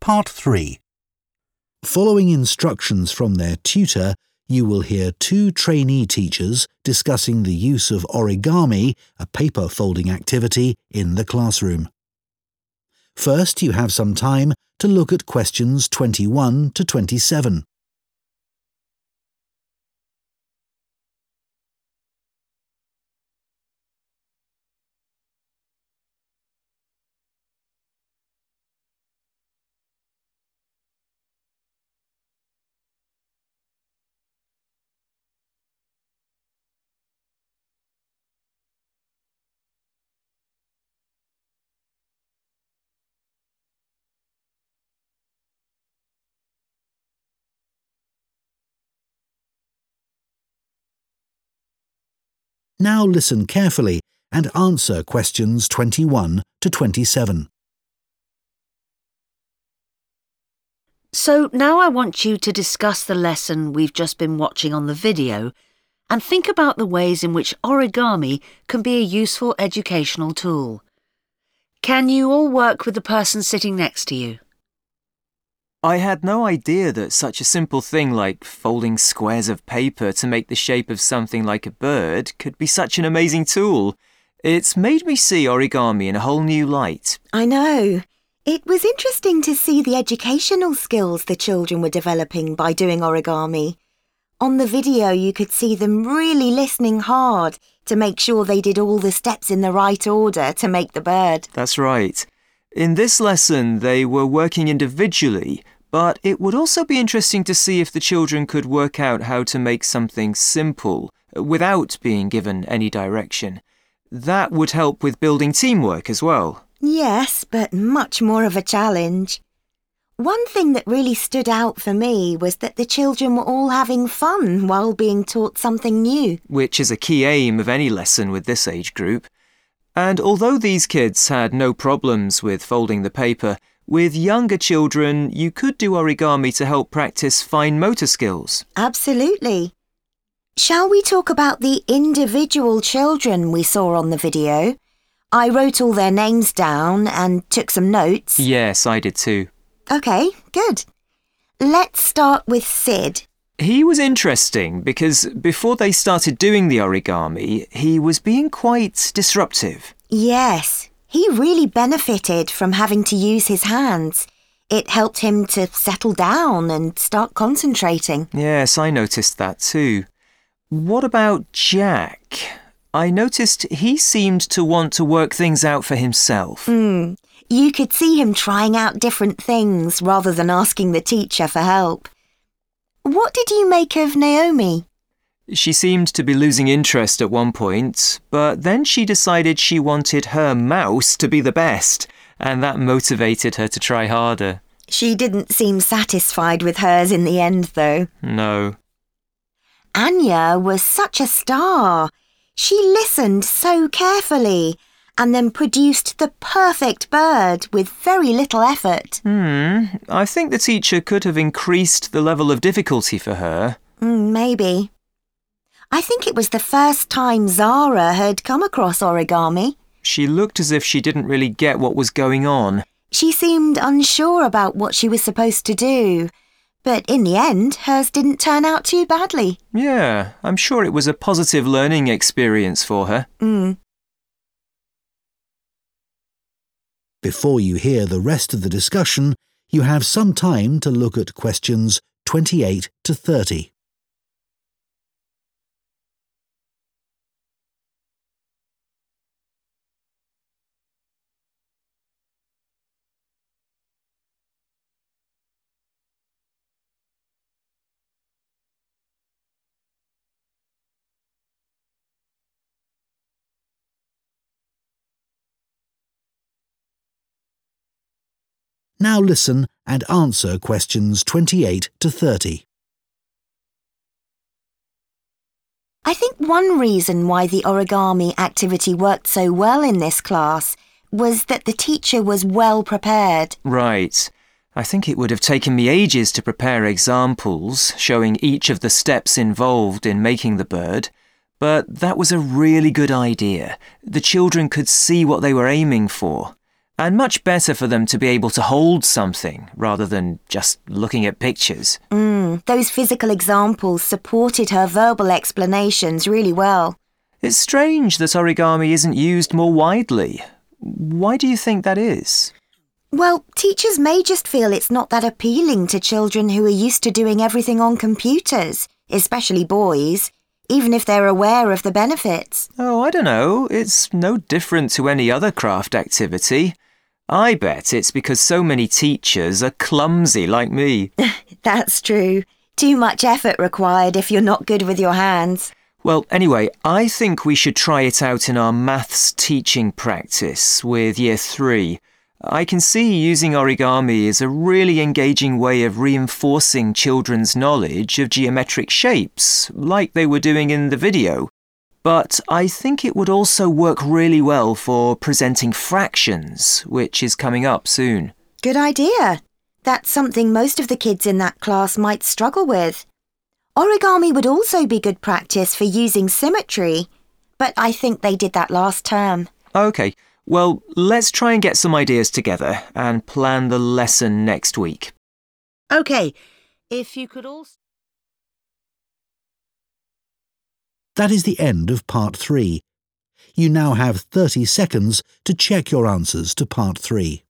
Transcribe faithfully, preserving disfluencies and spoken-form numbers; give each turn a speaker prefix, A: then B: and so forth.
A: Part three. Following instructions from their tutor, you will hear two trainee teachers discussing the use of origami, a paper folding activity, in the classroom. First, you have some time to look at questions twenty-one to twenty-seven. Now listen carefully and answer questions twenty-one to twenty-seven.
B: So now I want you to discuss the lesson we've just been watching on the video and think about the ways in which origami can be a useful educational tool. Can you all work with the person sitting next to you?
C: I had no idea that such a simple thing like folding squares of paper to make the shape of something like a bird could be such an amazing tool. It's made me see origami in a whole new light.
D: I know. It was interesting to see the educational skills the children were developing by doing origami. On the video, you could see them really listening hard to make sure they did all the steps in the right order to make the bird.
C: That's right. In this lesson, they were working individually, but it would also be interesting to see if the children could work out how to make something simple without being given any direction. That would help with building teamwork as well.
D: Yes, but much more of a challenge. One thing that really stood out for me was that the children were all having fun while being taught something new.
C: Which is a key aim of any lesson with this age group. And although these kids had no problems with folding the paper, with younger children, you could do origami to help practice fine motor skills.
D: Absolutely. Shall we talk about the individual children we saw on the video? I wrote all their names down and took some notes.
C: Yes, I did too.
D: OK, good. Let's start with Sid.
C: He was interesting because before they started doing the origami, he was being quite disruptive.
D: Yes, he really benefited from having to use his hands. It helped him to settle down and start concentrating.
C: Yes, I noticed that too. What about Jack? I noticed he seemed to want to work things out for himself.
D: Mm, you could see him trying out different things rather than asking the teacher for help. What did you make of Naomi?
C: She seemed to be losing interest at one point, but then she decided she wanted her mouse to be the best, and that motivated her to try harder.
D: She didn't seem satisfied with hers in the end, though.
C: No.
D: Anya was such a star. She listened so carefully and then produced the perfect bird with very little effort.
C: Hmm, I think the teacher could have increased the level of difficulty for her.
D: Mm, maybe. I think it was the first time Zara had come across origami.
C: She looked as if she didn't really get what was going on.
D: She seemed unsure about what she was supposed to do, but in the end, hers didn't turn out too badly.
C: Yeah, I'm sure it was a positive learning experience for her.
D: Mm.
A: Before you hear the rest of the discussion, you have some time to look at questions twenty-eight to thirty. Now listen and answer questions twenty-eight to thirty.
D: I think one reason why the origami activity worked so well in this class was that the teacher was well prepared.
C: Right. I think it would have taken me ages to prepare examples showing each of the steps involved in making the bird, but that was a really good idea. The children could see what they were aiming for. And much better for them to be able to hold something rather than just looking at pictures.
D: Mm, those physical examples supported her verbal explanations really well.
C: It's strange that origami isn't used more widely. Why do you think that is?
D: Well, teachers may just feel it's not that appealing to children who are used to doing everything on computers, especially boys, even if they're aware of the benefits.
C: Oh, I don't know. It's no different to any other craft activity. I bet it's because so many teachers are clumsy like me.
D: That's true. Too much effort required if you're not good with your hands.
C: Well, anyway, I think we should try it out in our maths teaching practice with Year three. I can see using origami is a really engaging way of reinforcing children's knowledge of geometric shapes, like they were doing in the video. But I think it would also work really well for presenting fractions, which is coming up soon.
D: Good idea. That's something most of the kids in that class might struggle with. Origami would also be good practice for using symmetry, but I think they did that last term.
C: OK, well, let's try and get some ideas together and plan the lesson next week.
B: OK, if you could also...
A: That is the end of part three. You now have thirty seconds to check your answers to part three.